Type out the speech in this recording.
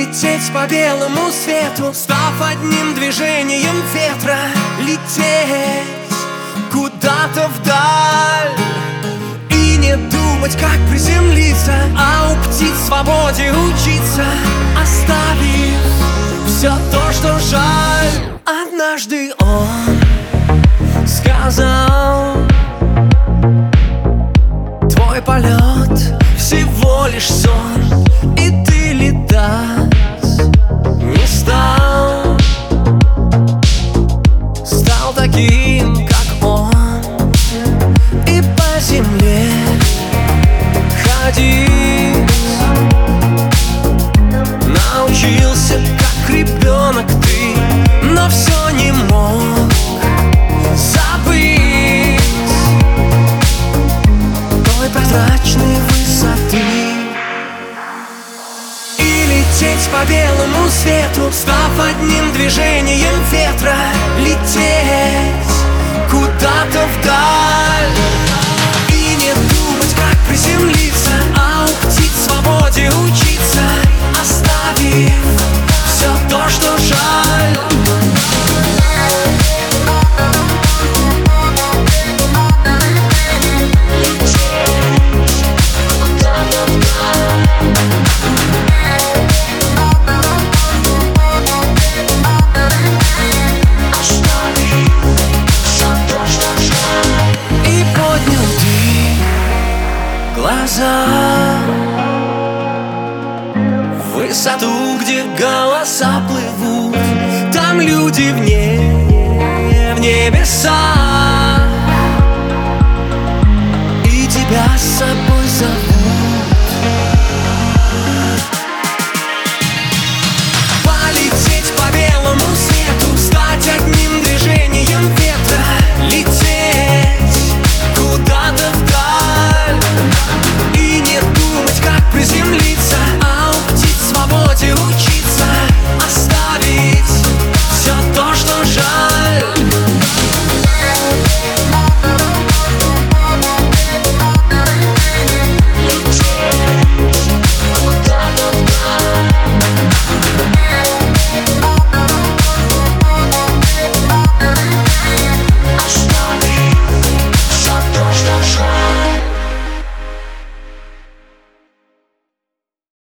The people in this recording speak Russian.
лететь по белому свету, став одним движением ветра, лететь куда-то вдаль и не думать, как приземлиться, а у птиц свободе учиться, оставив все то, что жаль. Однажды он сказал: твой полет всего лишь сон, и ты летать не стал. Стал таким, как он, и по земле ходить. Научился, как ребенок ты, но все не мог забыть той прозрачной высоты. И лететь по белому свету, став одним движением ветра, лететь куда-то вдаль и не думать, как приземлиться, а у птиц свободе учиться, оставив все то, что жаль. И поднял ты глаза в высоту, где голоса плывут, там люди в небеса, и тебя с собой зовут.